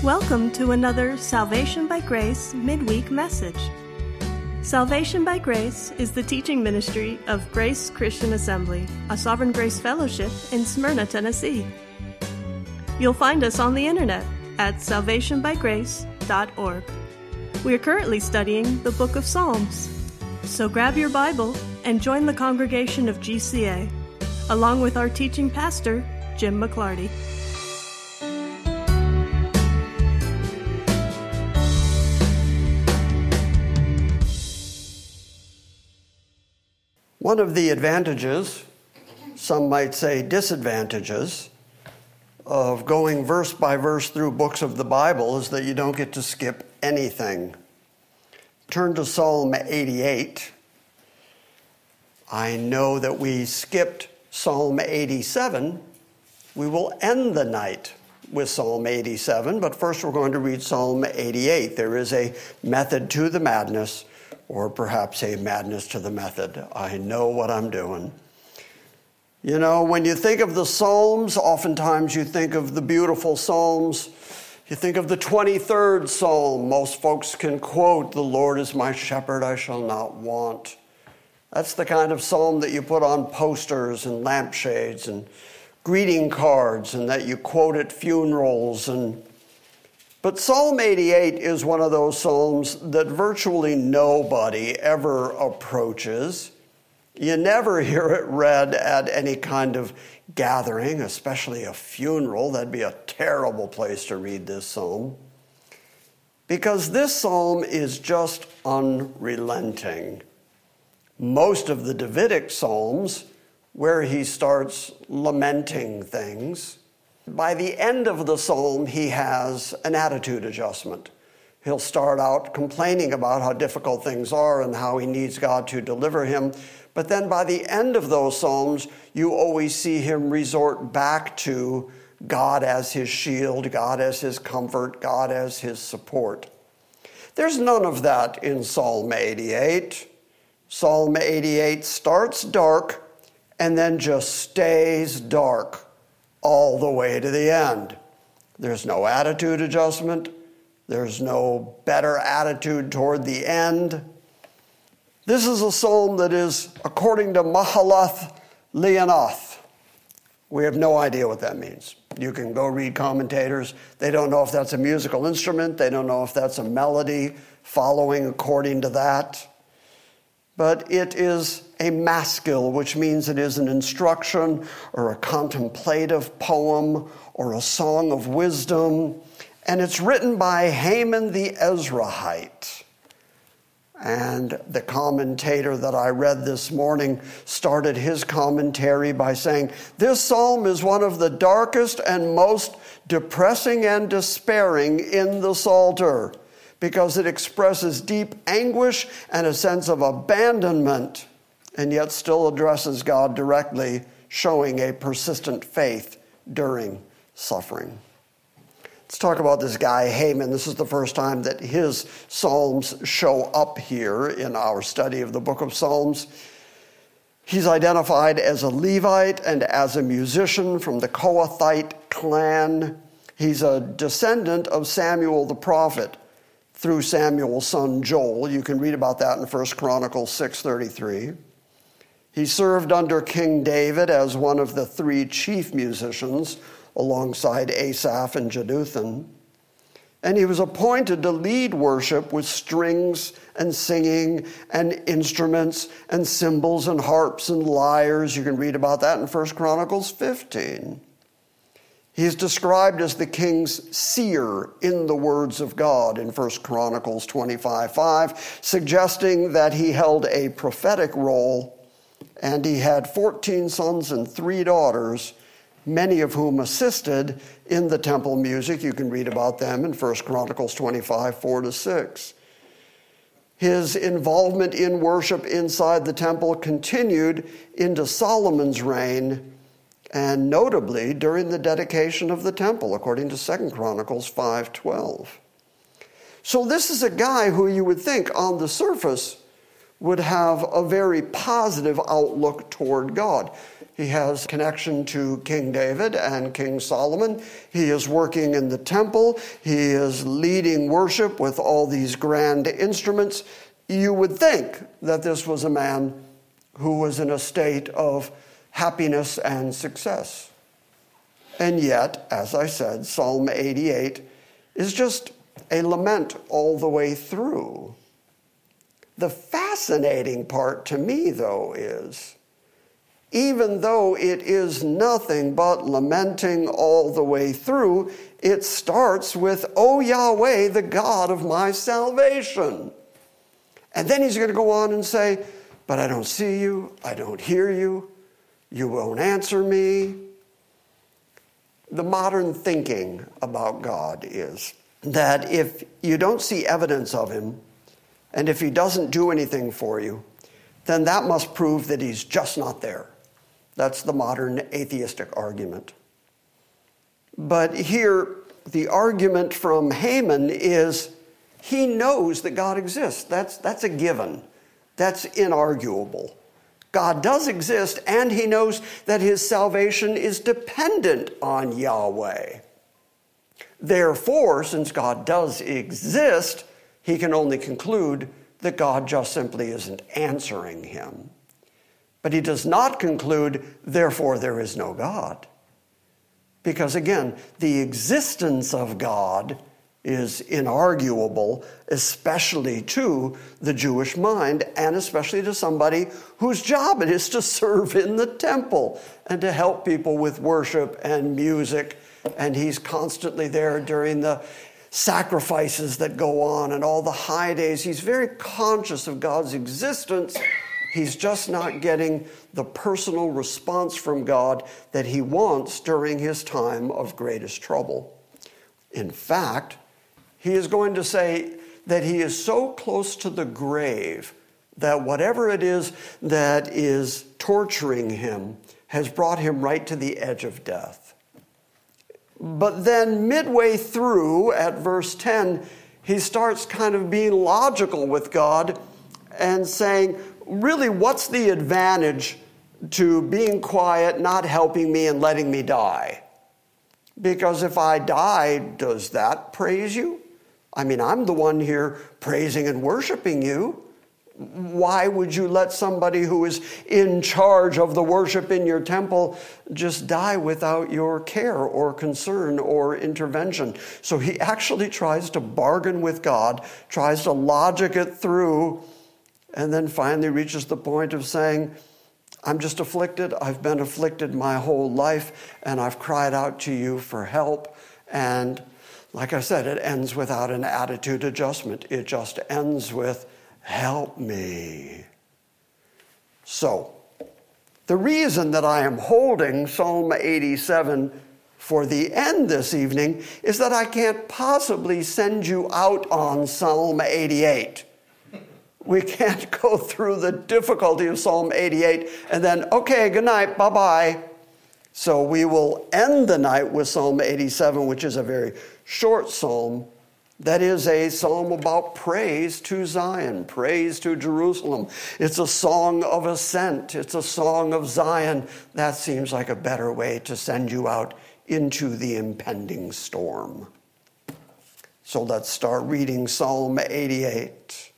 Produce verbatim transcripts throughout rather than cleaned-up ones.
Welcome to another Salvation by Grace midweek message. Salvation by Grace is the teaching ministry of Grace Christian Assembly, a Sovereign Grace Fellowship in Smyrna, Tennessee. You'll find us on the internet at salvation by grace dot org. We are currently studying the Book of Psalms. So grab your Bible and join the congregation of G C A, along with our teaching pastor, Jim McClarty. One of the advantages, some might say disadvantages, of going verse by verse through books of the Bible is that you don't get to skip anything. Turn to Psalm eighty-eight. I know that we skipped Psalm eighty-seven. We will end the night with Psalm eighty-seven, but first we're going to read Psalm eighty-eight. There is a method to the madness, or perhaps a madness to the method. I know what I'm doing. You know, when you think of the Psalms, oftentimes you think of the beautiful Psalms. You think of the twenty-third Psalm. Most folks can quote, "The Lord is my shepherd, I shall not want." That's the kind of psalm that you put on posters and lampshades and greeting cards, and that you quote at funerals. And But Psalm eighty-eight is one of those psalms that virtually nobody ever approaches. You never hear it read at any kind of gathering, especially a funeral. That'd be a terrible place to read this psalm. Because this psalm is just unrelenting. Most of the Davidic psalms, where he starts lamenting things, by the end of the psalm, he has an attitude adjustment. He'll start out complaining about how difficult things are and how he needs God to deliver him. But then by the end of those psalms, you always see him resort back to God as his shield, God as his comfort, God as his support. There's none of that in Psalm eighty-eight. Psalm eighty-eight starts dark and then just stays dark all the way to the end. There's no attitude adjustment. There's no better attitude toward the end. This is a psalm that is according to Mahalath Leannoth. We have no idea what that means. You can go read commentators. They don't know if that's a musical instrument. They don't know if that's a melody following according to that. But it is a maskil, which means it is an instruction or a contemplative poem or a song of wisdom. And it's written by Haman the Ezrahite. And the commentator that I read this morning started his commentary by saying, this psalm is one of the darkest and most depressing and despairing in the Psalter, because it expresses deep anguish and a sense of abandonment, and yet still addresses God directly, showing a persistent faith during suffering. Let's talk about this guy, Haman. This is the first time that his psalms show up here in our study of the book of Psalms. He's identified as a Levite and as a musician from the Kohathite clan. He's a descendant of Samuel the prophet through Samuel's son Joel. You can read about that in First Chronicles six thirty-three. He served under King David as one of the three chief musicians, alongside Asaph and Jeduthun. And he was appointed to lead worship with strings and singing and instruments and cymbals and harps and lyres. You can read about that in First Chronicles fifteen. He's described as the king's seer in the words of God in First Chronicles twenty-five five, suggesting that he held a prophetic role, and he had fourteen sons and three daughters, many of whom assisted in the temple music. You can read about them in First Chronicles twenty-five, four to six. His involvement in worship inside the temple continued into Solomon's reign, and notably during the dedication of the temple, according to Second Chronicles five twelve. So this is a guy who you would think on the surface would have a very positive outlook toward God. He has connection to King David and King Solomon. He is working in the temple. He is leading worship with all these grand instruments. You would think that this was a man who was in a state of happiness and success. And yet, as I said, Psalm eighty-eight is just a lament all the way through. The fascinating part to me, though, is even though it is nothing but lamenting all the way through, it starts with, "O Yahweh, the God of my salvation." And then he's going to go on and say, "But I don't see you, I don't hear you, you won't answer me." The modern thinking about God is that if you don't see evidence of him, and if he doesn't do anything for you, then that must prove that he's just not there. That's the modern atheistic argument. But here, the argument from Haman is he knows that God exists. That's, that's a given. That's inarguable. God does exist, and he knows that his salvation is dependent on Yahweh. Therefore, since God does exist, he can only conclude that God just simply isn't answering him. But he does not conclude, therefore there is no God. Because again, the existence of God is inarguable, especially to the Jewish mind, and especially to somebody whose job it is to serve in the temple and to help people with worship and music. And he's constantly there during the sacrifices that go on and all the high days. He's very conscious of God's existence. He's just not getting the personal response from God that he wants during his time of greatest trouble. In fact, he is going to say that he is so close to the grave that whatever it is that is torturing him has brought him right to the edge of death. But then midway through, at verse ten, he starts kind of being logical with God and saying, really, what's the advantage to being quiet, not helping me, and letting me die? Because if I die, does that praise you? I mean, I'm the one here praising and worshiping you. Why would you let somebody who is in charge of the worship in your temple just die without your care or concern or intervention? So he actually tries to bargain with God, tries to logic it through, and then finally reaches the point of saying, I'm just afflicted. I've been afflicted my whole life, and I've cried out to you for help. And like I said, it ends without an attitude adjustment. It just ends with, help me. So, the reason that I am holding Psalm eighty-seven for the end this evening is that I can't possibly send you out on Psalm eighty-eight. We can't go through the difficulty of Psalm eighty-eight and then, okay, good night, bye-bye. So we will end the night with Psalm eighty-seven, which is a very short psalm. That is a psalm about praise to Zion, praise to Jerusalem. It's a song of ascent. It's a song of Zion. That seems like a better way to send you out into the impending storm. So let's start reading Psalm eighty-eight.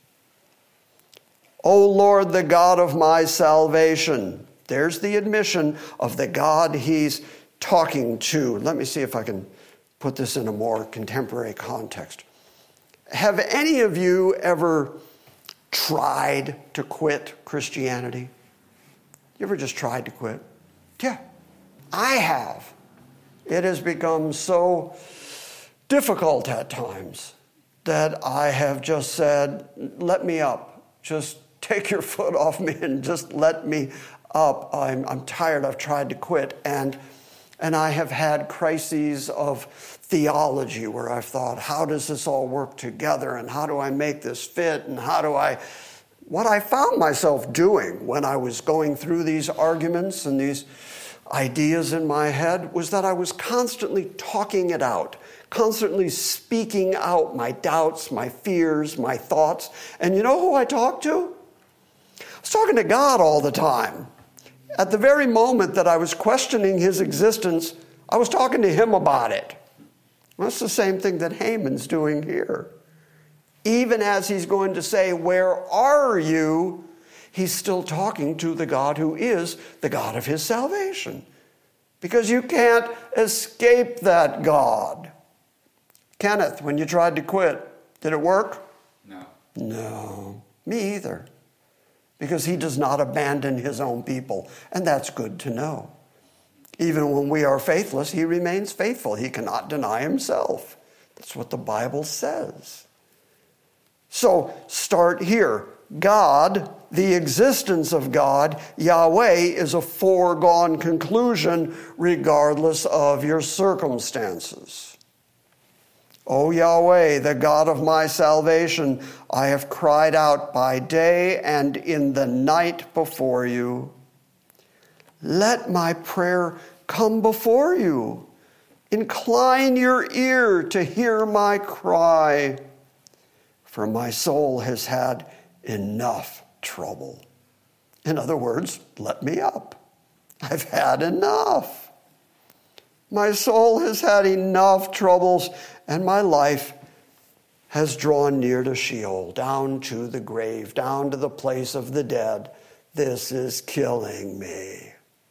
O Lord, the God of my salvation. There's the admission of the God he's talking to. Let me see if I can put this in a more contemporary context. Have any of you ever tried to quit Christianity? You ever just tried to quit? Yeah, I have. It has become so difficult at times that I have just said, let me up. Just take your foot off me and just let me up. I'm, I'm tired. I've tried to quit. And, and I have had crises of theology where I've thought, how does this all work together? And how do I make this fit? And how do I... What I found myself doing when I was going through these arguments and these ideas in my head was that I was constantly talking it out, constantly speaking out my doubts, my fears, my thoughts. And you know who I talked to? was talking to God all the time. At the very moment that I was questioning his existence, I was talking to him about it. That's the same thing that Haman's doing here. Even as he's going to say, "Where are you?" he's still talking to the God who is the God of his salvation. Because you can't escape that God. Kenneth, when you tried to quit, did it work? No. No, me either. Because he does not abandon his own people, and that's good to know. Even when we are faithless, he remains faithful. He cannot deny himself. That's what the Bible says. So start here. God, the existence of God, Yahweh, is a foregone conclusion regardless of your circumstances. O Yahweh, the God of my salvation, I have cried out by day and in the night before you. Let my prayer come before you. Incline your ear to hear my cry, for my soul has had enough trouble. In other words, let me up. I've had enough. My soul has had enough troubles, and my life has drawn near to Sheol, down to the grave, down to the place of the dead. This is killing me.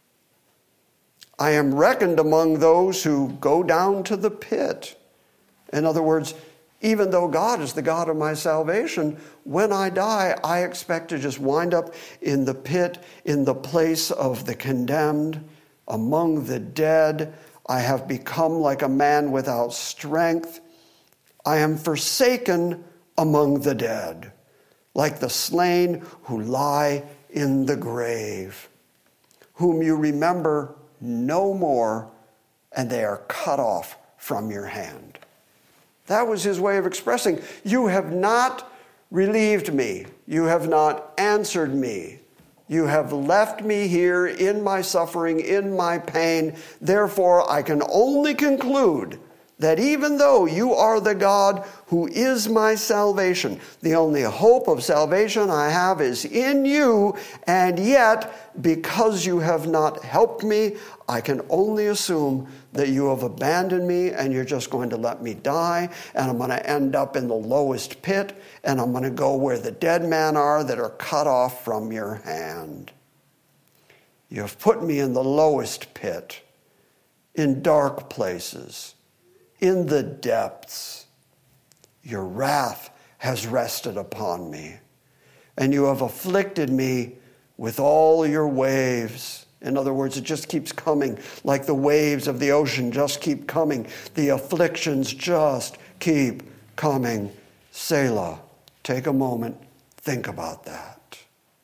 I am reckoned among those who go down to the pit. In other words, even though God is the God of my salvation, when I die, I expect to just wind up in the pit, in the place of the condemned, among the dead. I have become like a man without strength. I am forsaken among the dead, like the slain who lie in the grave, whom you remember no more, and they are cut off from your hand. That was his way of expressing, you have not relieved me. You have not answered me. You have left me here in my suffering, in my pain. Therefore, I can only conclude that even though you are the God who is my salvation, the only hope of salvation I have is in you, and yet, because you have not helped me, I can only assume that you have abandoned me and you're just going to let me die, and I'm going to end up in the lowest pit, and I'm going to go where the dead men are that are cut off from your hand. You have put me in the lowest pit, in dark places, in the depths. Your wrath has rested upon me, and you have afflicted me with all your waves. In other words, it just keeps coming, like the waves of the ocean just keep coming. The afflictions just keep coming. Selah. Take a moment, think about that.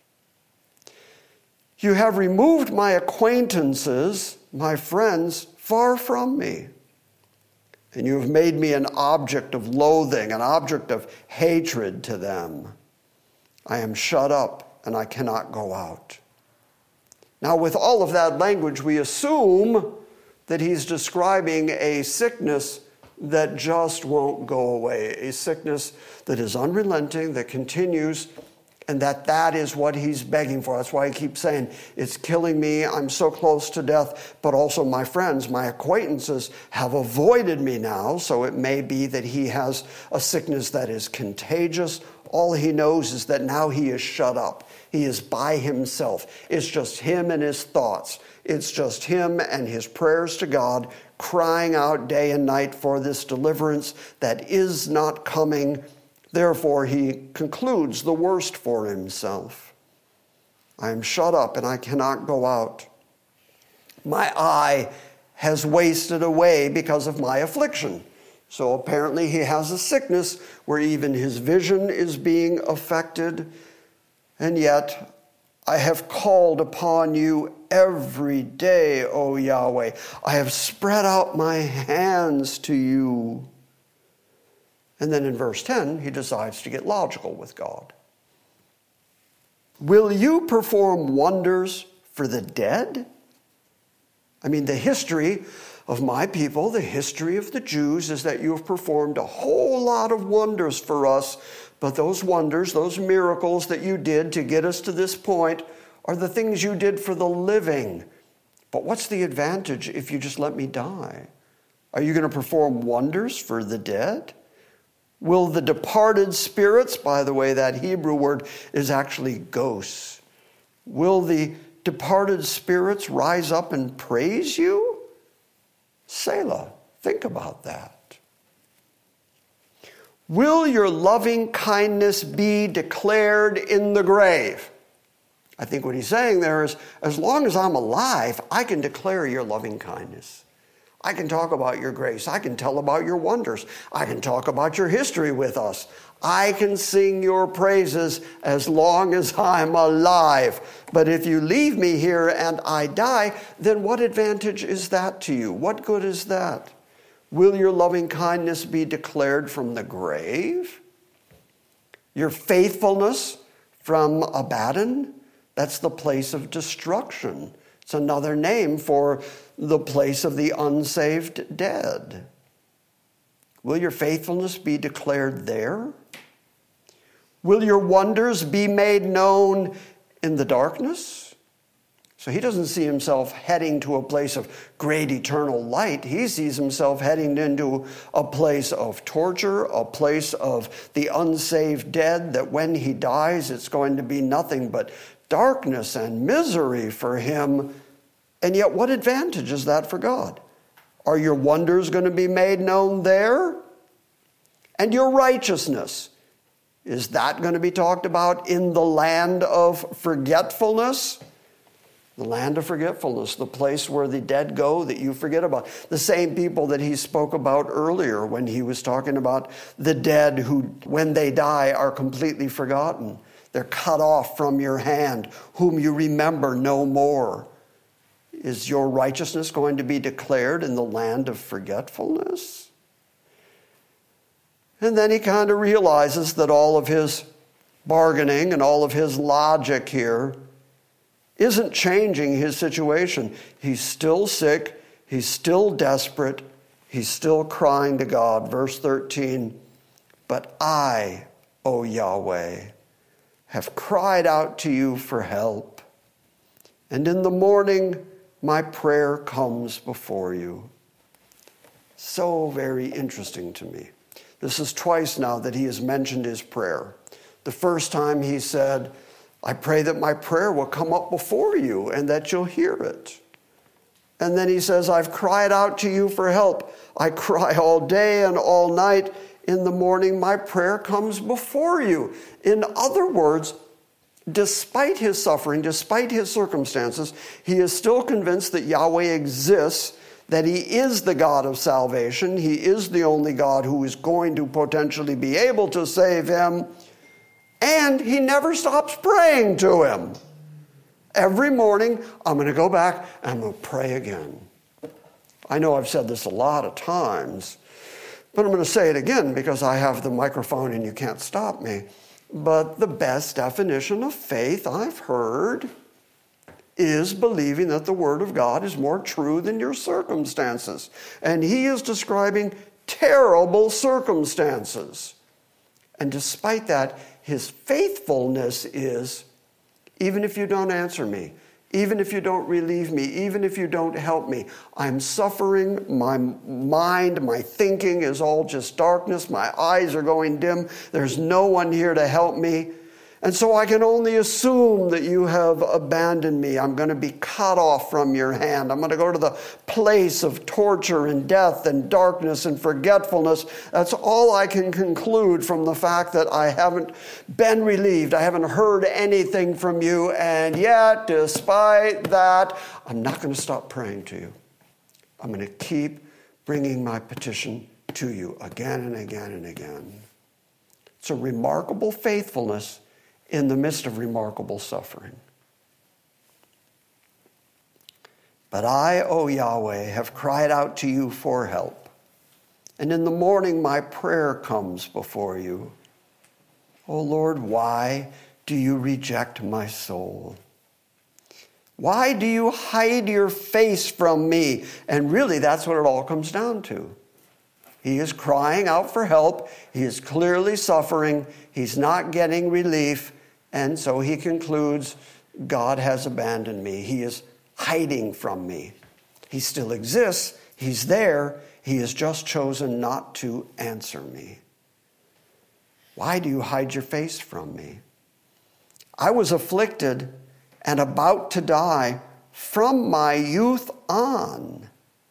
You have removed my acquaintances, my friends, far from me. And you have made me an object of loathing, an object of hatred to them. I am shut up and I cannot go out. Now, with all of that language, we assume that he's describing a sickness that just won't go away, a sickness that is unrelenting, that continues, and that that is what he's begging for. That's why he keeps saying, it's killing me, I'm so close to death, but also my friends, my acquaintances have avoided me now, so it may be that he has a sickness that is contagious. All he knows is that now he is shut up. He is by himself. It's just him and his thoughts. It's just him and his prayers to God, crying out day and night for this deliverance that is not coming. Therefore, he concludes the worst for himself. I am shut up and I cannot go out. My eye has wasted away because of my affliction. So apparently he has a sickness where even his vision is being affected. And yet, I have called upon you every day, O Yahweh. I have spread out my hands to you. And then in verse ten, he decides to get logical with God. Will you perform wonders for the dead? I mean, the history of my people, the history of the Jews, is that you have performed a whole lot of wonders for us, But those wonders, those miracles that you did to get us to this point are the things you did for the living. But what's the advantage if you just let me die? Are you going to perform wonders for the dead? Will the departed spirits, by the way, that Hebrew word is actually ghosts, will the departed spirits rise up and praise you? Selah, think about that. Will your loving kindness be declared in the grave? I think what he's saying there is, as long as I'm alive, I can declare your loving kindness. I can talk about your grace. I can tell about your wonders. I can talk about your history with us. I can sing your praises as long as I'm alive. But if you leave me here and I die, then what advantage is that to you? What good is that? Will your loving kindness be declared from the grave? Your faithfulness from Abaddon? That's the place of destruction. It's another name for the place of the unsaved dead. Will your faithfulness be declared there? Will your wonders be made known in the darkness? So he doesn't see himself heading to a place of great eternal light. He sees himself heading into a place of torture, a place of the unsaved dead, that when he dies, it's going to be nothing but darkness and misery for him. And yet, what advantage is that for God? Are your wonders going to be made known there? And your righteousness, is that going to be talked about in the land of forgetfulness? The land of forgetfulness, the place where the dead go that you forget about. The same people that he spoke about earlier when he was talking about the dead who, when they die, are completely forgotten. They're cut off from your hand, whom you remember no more. Is your righteousness going to be declared in the land of forgetfulness? And then he kind of realizes that all of his bargaining and all of his logic here isn't changing his situation. He's still sick. He's still desperate. He's still crying to God. Verse thirteen, but I, O Yahweh, have cried out to you for help. And in the morning, my prayer comes before you. So very interesting to me. This is twice now that he has mentioned his prayer. The first time he said, I pray that my prayer will come up before you and that you'll hear it. And then he says, I've cried out to you for help. I cry all day and all night. In the morning, my prayer comes before you. In other words, despite his suffering, despite his circumstances, he is still convinced that Yahweh exists, that he is the God of salvation. He is the only God who is going to potentially be able to save him. And he never stops praying to him. Every morning, I'm going to go back and I'm going to pray again. I know I've said this a lot of times, but I'm going to say it again because I have the microphone and you can't stop me. But the best definition of faith I've heard is believing that the Word of God is more true than your circumstances. And he is describing terrible circumstances. And despite that, his faithfulness is, even if you don't answer me, even if you don't relieve me, even if you don't help me, I'm suffering, my mind, my thinking is all just darkness, my eyes are going dim, there's no one here to help me. And so I can only assume that you have abandoned me. I'm going to be cut off from your hand. I'm going to go to the place of torture and death and darkness and forgetfulness. That's all I can conclude from the fact that I haven't been relieved. I haven't heard anything from you. And yet, despite that, I'm not going to stop praying to you. I'm going to keep bringing my petition to you again and again and again. It's a remarkable faithfulness in the midst of remarkable suffering. But I, O Yahweh, have cried out to you for help. And in the morning my prayer comes before you. O Lord, why do you reject my soul? Why do you hide your face from me? And really, that's what it all comes down to. He is crying out for help. He is clearly suffering. He's not getting relief. And so he concludes, God has abandoned me. He is hiding from me. He still exists. He's there. He has just chosen not to answer me. Why do you hide your face from me? I was afflicted and about to die from my youth on.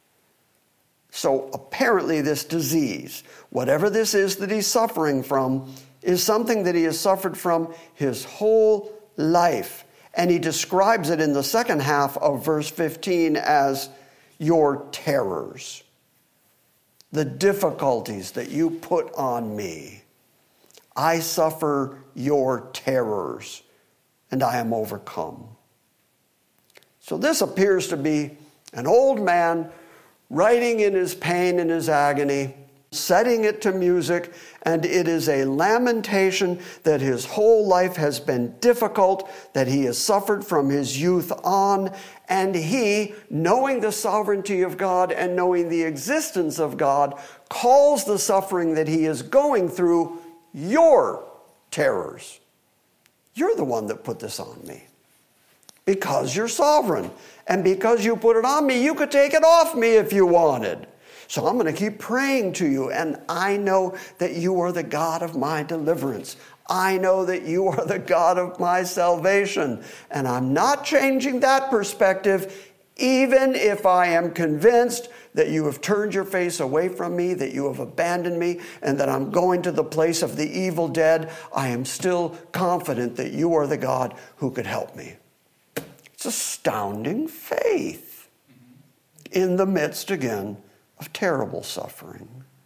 So apparently this disease, whatever this is that he's suffering from, is something that he has suffered from his whole life. And he describes it in the second half of verse fifteen as your terrors, the difficulties that you put on me. I suffer your terrors, and I am overcome. So this appears to be an old man writing in his pain and his agony, setting it to music, and it is a lamentation that his whole life has been difficult, that he has suffered from his youth on, and he, knowing the sovereignty of God and knowing the existence of God, calls the suffering that he is going through your terrors. You're the one that put this on me. Because you're sovereign. And because you put it on me, you could take it off me if you wanted. So I'm going to keep praying to you. And I know that you are the God of my deliverance. I know that you are the God of my salvation. And I'm not changing that perspective, even if I am convinced that you have turned your face away from me, that you have abandoned me, and that I'm going to the place of the evil dead. I am still confident that you are the God who could help me. It's astounding faith in the midst, again, of terrible suffering.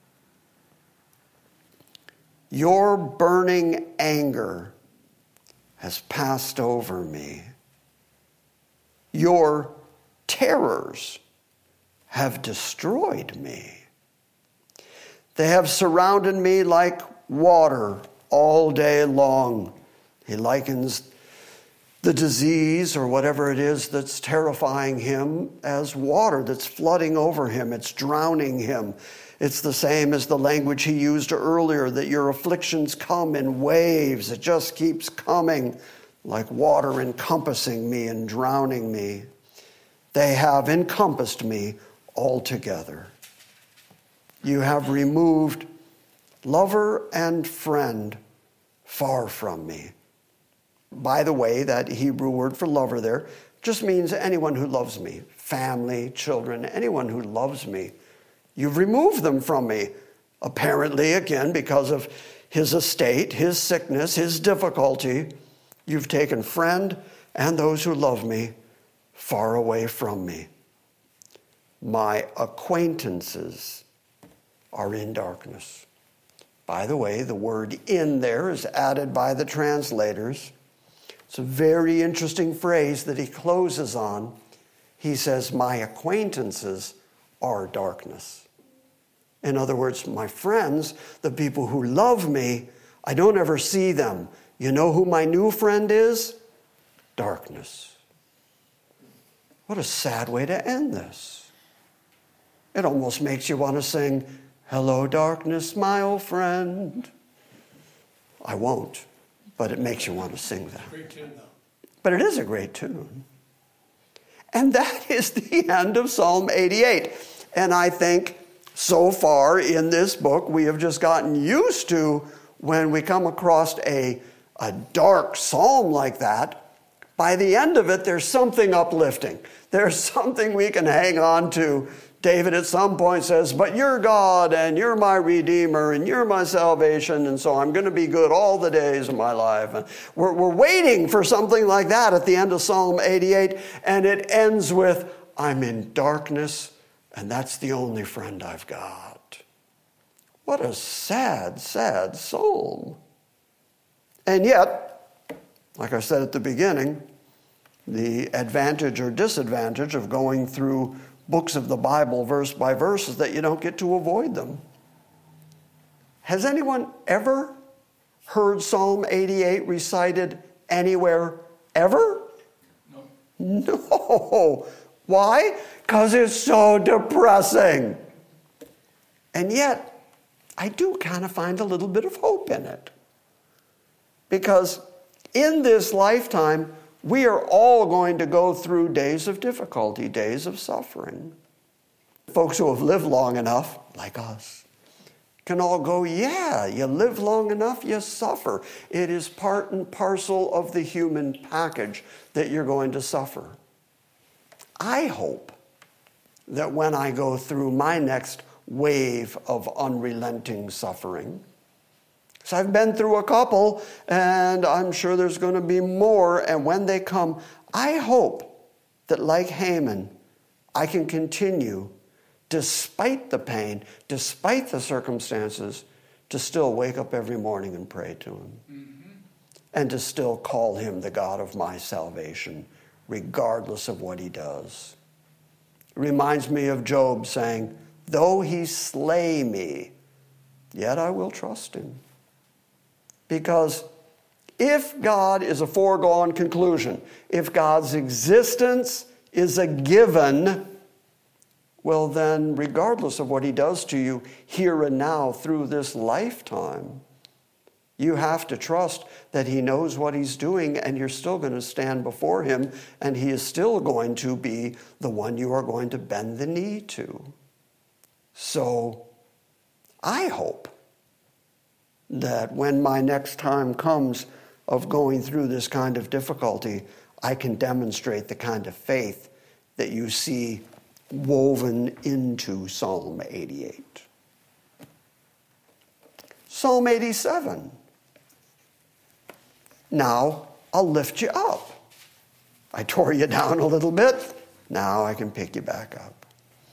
Your burning anger has passed over me. Your terrors have destroyed me. They have surrounded me like water all day long. He likens the disease or whatever it is that's terrifying him as water that's flooding over him. It's drowning him. It's the same as the language he used earlier, that your afflictions come in waves. It just keeps coming like water encompassing me and drowning me. They have encompassed me altogether. You have removed lover and friend far from me. By the way, that Hebrew word for lover there just means anyone who loves me, family, children, anyone who loves me. You've removed them from me, apparently, again, because of his estate, his sickness, his difficulty. You've taken friend and those who love me far away from me. My acquaintances are in darkness. By the way, the word in there is added by the translators. It's a very interesting phrase that he closes on. He says, my acquaintances are darkness. In other words, my friends, the people who love me, I don't ever see them. You know who my new friend is? Darkness. What a sad way to end this. It almost makes you want to sing, hello, darkness, my old friend. I won't. But it makes you want to sing that. Great tune, though. But it is a great tune. And that is the end of Psalm eighty-eight. And I think so far in this book, we have just gotten used to when we come across a, a dark psalm like that, by the end of it, there's something uplifting. There's something we can hang on to. David at some point says, but you're God, and you're my Redeemer, and you're my salvation, and so I'm going to be good all the days of my life. And we're, we're waiting for something like that at the end of Psalm eighty-eight, and it ends with, I'm in darkness, and that's the only friend I've got. What a sad, sad psalm. And yet, like I said at the beginning, the advantage or disadvantage of going through books of the Bible verse by verse is that you don't get to avoid them. Has anyone ever heard Psalm eighty-eight recited anywhere ever? No. No. Why? Because it's so depressing. And yet, I do kind of find a little bit of hope in it. Because in this lifetime, we are all going to go through days of difficulty, days of suffering. Folks who have lived long enough, like us, can all go, yeah, you live long enough, you suffer. It is part and parcel of the human package that you're going to suffer. I hope that when I go through my next wave of unrelenting suffering, so I've been through a couple, and I'm sure there's going to be more, and when they come, I hope that like Haman, I can continue, despite the pain, despite the circumstances, to still wake up every morning and pray to him. Mm-hmm. And to still call him the God of my salvation, regardless of what he does. It reminds me of Job saying, though he slay me, yet I will trust him. Because if God is a foregone conclusion, if God's existence is a given, well then, regardless of what he does to you here and now through this lifetime, you have to trust that he knows what he's doing, and you're still going to stand before him, and he is still going to be the one you are going to bend the knee to. So I hope that when my next time comes of going through this kind of difficulty, I can demonstrate the kind of faith that you see woven into Psalm eighty-eight. Psalm eighty-seven. Now I'll lift you up. I tore you down a little bit. Now I can pick you back up.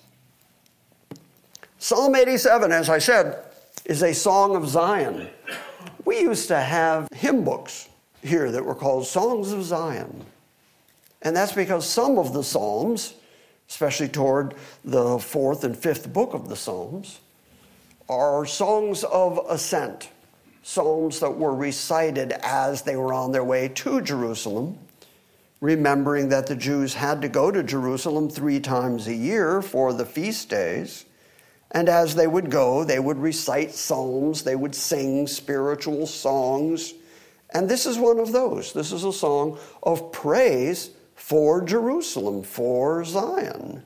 Psalm eighty-seven, as I said, is a song of Zion. We used to have hymn books here that were called Songs of Zion. And that's because some of the Psalms, especially toward the fourth and fifth book of the Psalms, are songs of ascent, psalms that were recited as they were on their way to Jerusalem, remembering that the Jews had to go to Jerusalem three times a year for the feast days. And as they would go, they would recite psalms, they would sing spiritual songs. And this is one of those. This is a song of praise for Jerusalem, for Zion,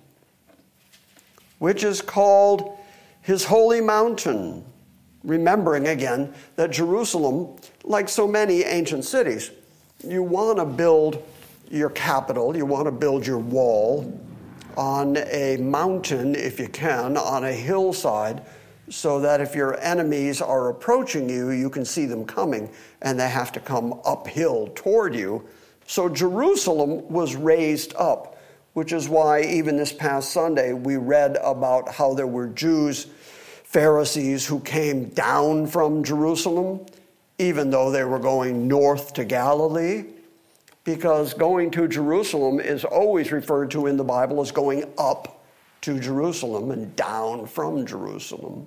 which is called his holy mountain. Remembering again that Jerusalem, like so many ancient cities, you want to build your capital, you want to build your wall on a mountain, if you can, on a hillside, so that if your enemies are approaching you, you can see them coming, and they have to come uphill toward you. So Jerusalem was raised up, which is why even this past Sunday we read about how there were Jews, Pharisees, who came down from Jerusalem, even though they were going north to Galilee. Because going to Jerusalem is always referred to in the Bible as going up to Jerusalem and down from Jerusalem.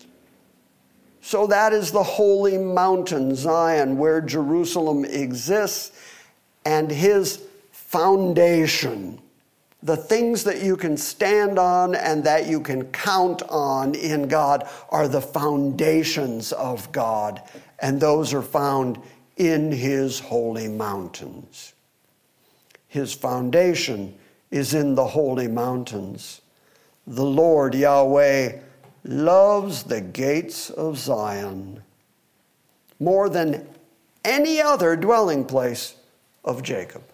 So that is the holy mountain, Zion, where Jerusalem exists, and his foundation, the things that you can stand on and that you can count on in God, are the foundations of God, and those are found in his holy mountains. His foundation is in the holy mountains. The Lord Yahweh loves the gates of Zion more than any other dwelling place of Jacob.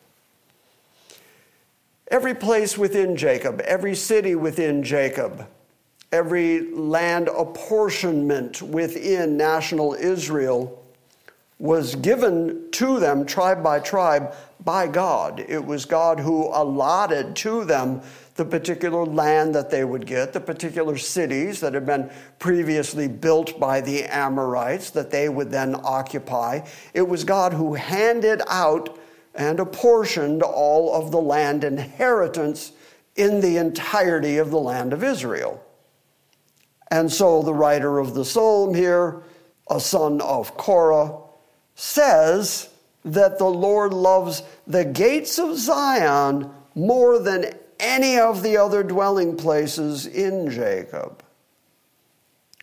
Every place within Jacob, every city within Jacob, every land apportionment within national Israel was given to them tribe by tribe by God. It was God who allotted to them the particular land that they would get, the particular cities that had been previously built by the Amorites that they would then occupy. It was God who handed out and apportioned all of the land inheritance in the entirety of the land of Israel. And so the writer of the psalm here, a son of Korah, says that the Lord loves the gates of Zion more than any of the other dwelling places in Jacob.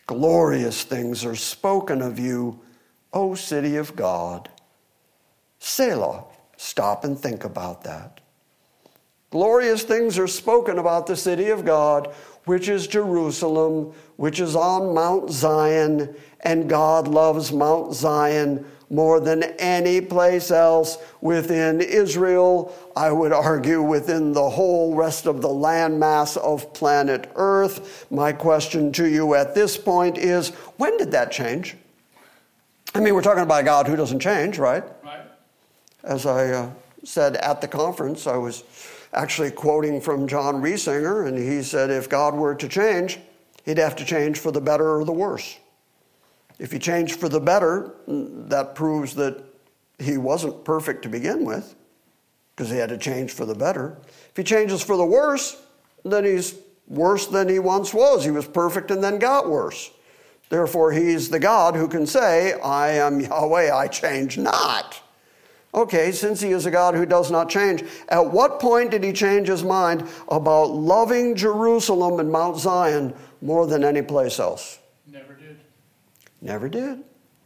Glorious things are spoken of you, O city of God. Selah, stop and think about that. Glorious things are spoken about the city of God, which is Jerusalem, which is on Mount Zion, and God loves Mount Zion more than any place else within Israel, I would argue within the whole rest of the landmass of planet Earth. My question to you at this point is, when did that change? I mean, we're talking about a God who doesn't change, right? Right. As I uh, said at the conference, I was actually quoting from John Riesinger, and he said if God were to change, he'd have to change for the better or the worse. If he changed for the better, that proves that he wasn't perfect to begin with, because he had to change for the better. If he changes for the worse, then he's worse than he once was. He was perfect and then got worse. Therefore, he's the God who can say, I am Yahweh, I change not. Okay, since he is a God who does not change, at what point did he change his mind about loving Jerusalem and Mount Zion more than any place else? Never did. Never did.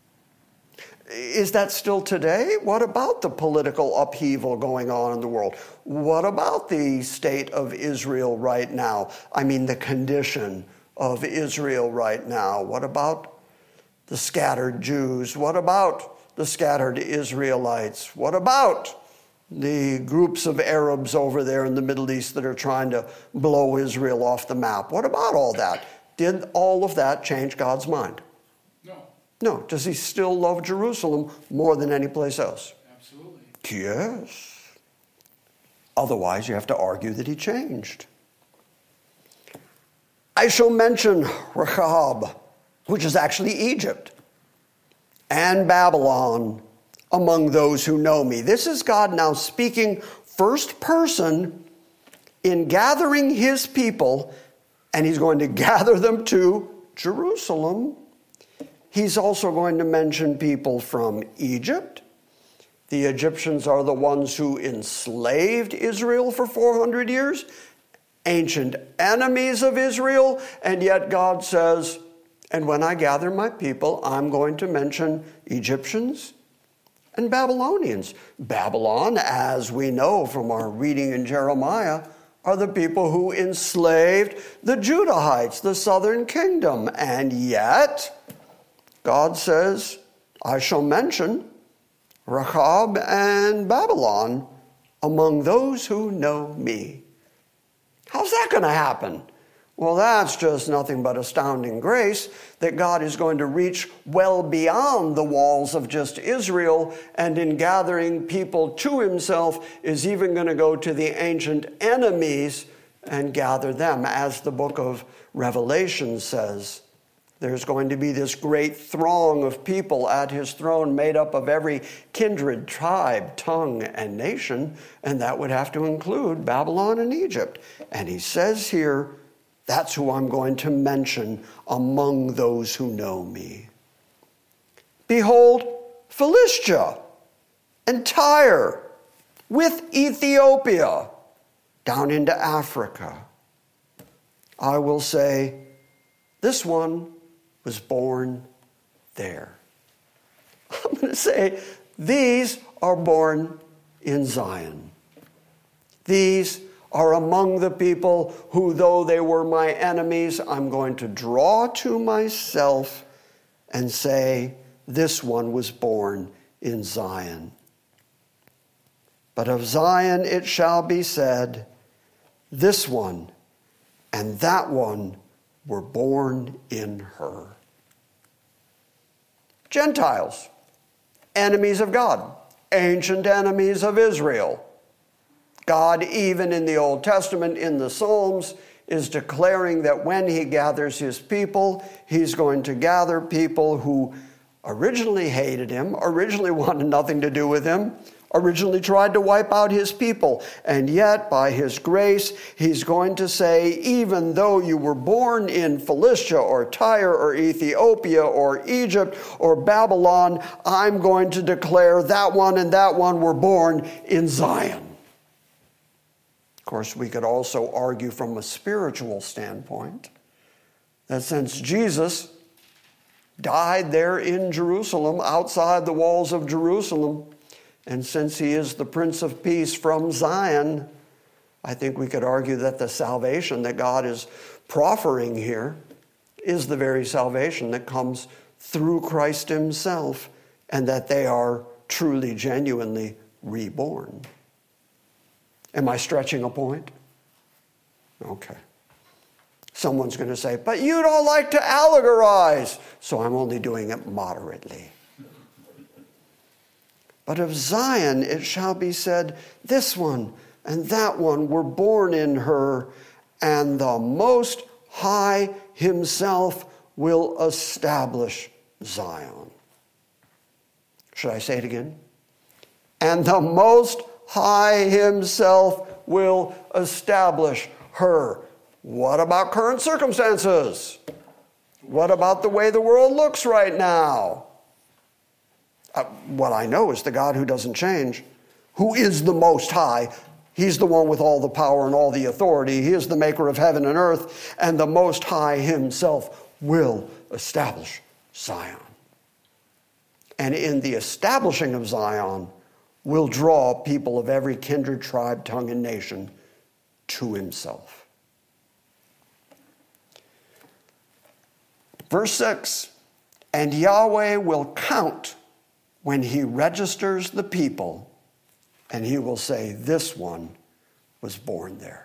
Is that still today? What about the political upheaval going on in the world? What about the state of Israel right now? I mean, the condition of Israel right now. What about the scattered Jews? What about the scattered Israelites? What about the groups of Arabs over there in the Middle East that are trying to blow Israel off the map? What about all that? Did all of that change God's mind? No. No. Does he still love Jerusalem more than any place else? Absolutely. Yes. Otherwise, you have to argue that he changed. I shall mention Rechab, which is actually Egypt, and Babylon among those who know me. This is God now speaking first person in gathering his people, and he's going to gather them to Jerusalem. He's also going to mention people from Egypt. The Egyptians are the ones who enslaved Israel for four hundred years, ancient enemies of Israel, and yet God says, and when I gather my people, I'm going to mention Egyptians and Babylonians. Babylon, as we know from our reading in Jeremiah, are the people who enslaved the Judahites, the southern kingdom. And yet, God says, I shall mention Rechab and Babylon among those who know me. How's that going to happen? Well, that's just nothing but astounding grace that God is going to reach well beyond the walls of just Israel, and in gathering people to himself is even going to go to the ancient enemies and gather them. As the book of Revelation says, there's going to be this great throng of people at his throne made up of every kindred, tribe, tongue, and nation, and that would have to include Babylon and Egypt. And he says here, that's who I'm going to mention among those who know me. Behold, Philistia and Tyre with Ethiopia down into Africa. I will say, this one was born there. I'm going to say, these are born in Zion. These are among the people who, though they were my enemies, I'm going to draw to myself and say, this one was born in Zion. But of Zion it shall be said, this one and that one were born in her. Gentiles, enemies of God, ancient enemies of Israel. God, even in the Old Testament, in the Psalms, is declaring that when he gathers his people, he's going to gather people who originally hated him, originally wanted nothing to do with him, originally tried to wipe out his people. And yet, by his grace, he's going to say, even though you were born in Philistia or Tyre or Ethiopia or Egypt or Babylon, I'm going to declare that one and that one were born in Zion. Of course, we could also argue from a spiritual standpoint that since Jesus died there in Jerusalem, outside the walls of Jerusalem. And since he is the Prince of Peace from Zion, I think we could argue that the salvation that God is proffering here is the very salvation that comes through Christ himself, and that they are truly, genuinely reborn. Am I stretching a point? Okay. Someone's going to say, but you don't like to allegorize, so I'm only doing it moderately. But of Zion it shall be said, this one and that one were born in her, and the Most High himself will establish Zion. Should I say it again? And the Most High himself will establish her. What about current circumstances? What about the way the world looks right now? Uh, what I know is the God who doesn't change, who is the Most High. He's the one with all the power and all the authority. He is the maker of heaven and earth, and the Most High himself will establish Zion. And in the establishing of Zion, will draw people of every kindred, tribe, tongue, and nation to himself. Verse six, and Yahweh will count when he registers the people, and he will say, this one was born there.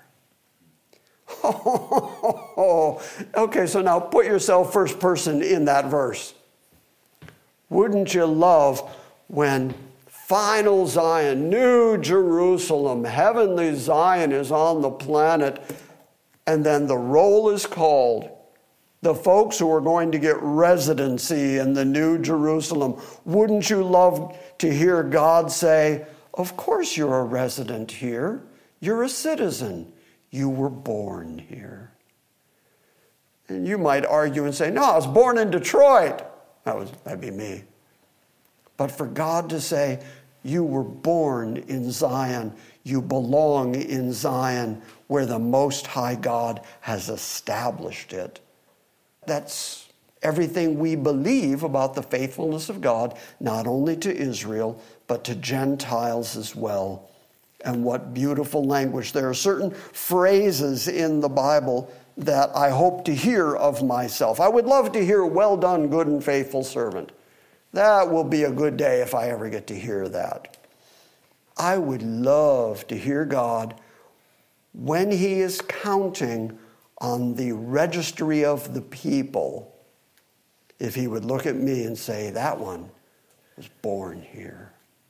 Oh, okay, so now put yourself first person in that verse. Wouldn't you love when final Zion, New Jerusalem, heavenly Zion is on the planet, and then the roll is called. The folks who are going to get residency in the New Jerusalem, wouldn't you love to hear God say, of course you're a resident here. You're a citizen. You were born here. And you might argue and say, no, I was born in Detroit. That was, that'd be me. But for God to say, you were born in Zion, you belong in Zion, where the Most High God has established it. That's everything we believe about the faithfulness of God, not only to Israel, but to Gentiles as well. And what beautiful language. There are certain phrases in the Bible that I hope to hear of myself. I would love to hear, well done, good and faithful servant. That will be a good day if I ever get to hear that. I would love to hear God when he is counting on the registry of the people, if he would look at me and say, that one was born here.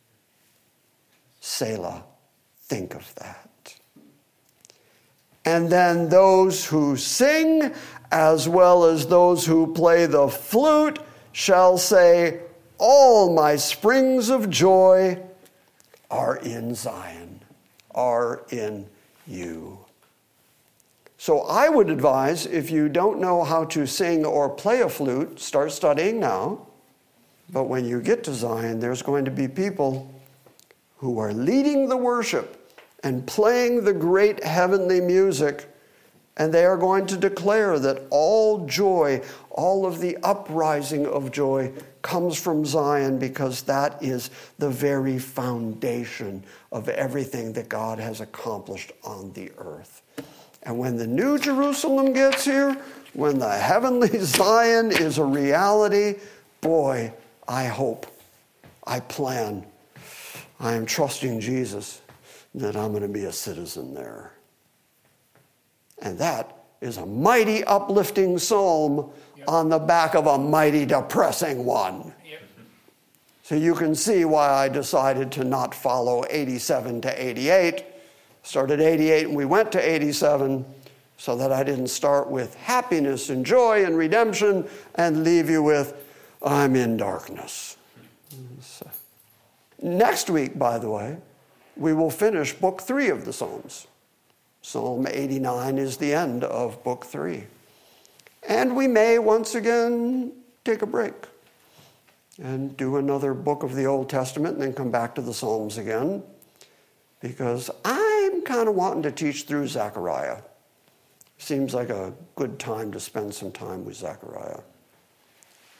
Selah, think of that. And then those who sing, as well as those who play the flute, shall say, all my springs of joy are in Zion, are in you. So I would advise, if you don't know how to sing or play a flute, start studying now. But when you get to Zion, there's going to be people who are leading the worship and playing the great heavenly music, and they are going to declare that all joy, all of the uprising of joy comes from Zion, because that is the very foundation of everything that God has accomplished on the earth. And when the New Jerusalem gets here, when the heavenly Zion is a reality, boy, I hope, I plan, I am trusting Jesus that I'm going to be a citizen there. And that is a mighty uplifting psalm yep. on the back of a mighty depressing one. Yep. So you can see why I decided to not follow eighty-seven to eighty-eight. Started eighty-eight and we went to eighty-seven, so that I didn't start with happiness and joy and redemption and leave you with, I'm in darkness. So, next week, by the way, we will finish book three of the Psalms. Psalm eighty-nine is the end of book three. And we may once again take a break and do another book of the Old Testament and then come back to the Psalms again, because I'm kind of wanting to teach through Zechariah. Seems like a good time to spend some time with Zechariah.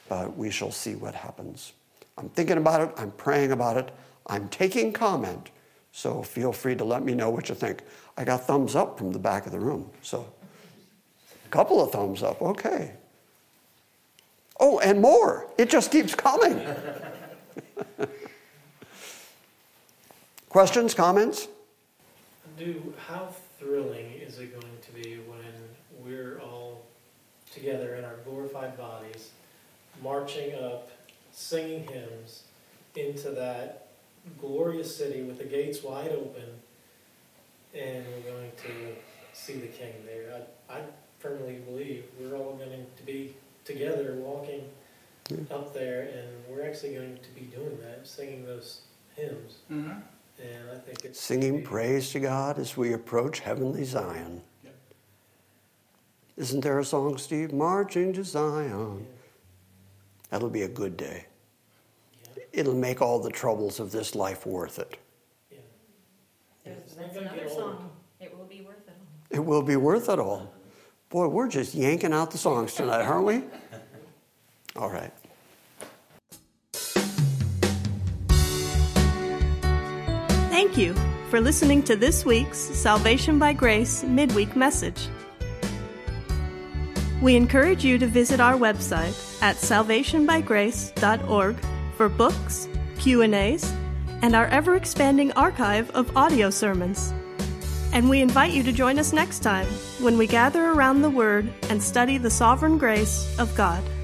but we shall see what happens. I'm thinking about it. I'm praying about it. I'm taking comment. So feel free to let me know what you think. I got thumbs up from the back of the room. So a couple of thumbs up. Okay. Oh, and more. It just keeps coming. Questions, comments? Do, how thrilling is it going to be when we're all together in our glorified bodies, marching up, singing hymns into that glorious city with the gates wide open, and we're going to see the King there. I, I firmly believe we're all going to be together walking yeah. up there, and we're actually going to be doing that, singing those hymns. Mm-hmm. And I think it's singing praise to God as we approach heavenly Zion. Yeah. Isn't there a song, Steve? Marching to Zion. Yeah. That'll be a good day. Yeah. It'll make all the troubles of this life worth it. Yeah. There's, that's another song. It will be worth it all. It will be worth it all. Boy, we're just yanking out the songs tonight, aren't we? All right. Thank you for listening to this week's Salvation by Grace midweek message. We encourage you to visit our website at salvation by grace dot org for books, Q and A's, and our ever-expanding archive of audio sermons. And we invite you to join us next time when we gather around the Word and study the sovereign grace of God.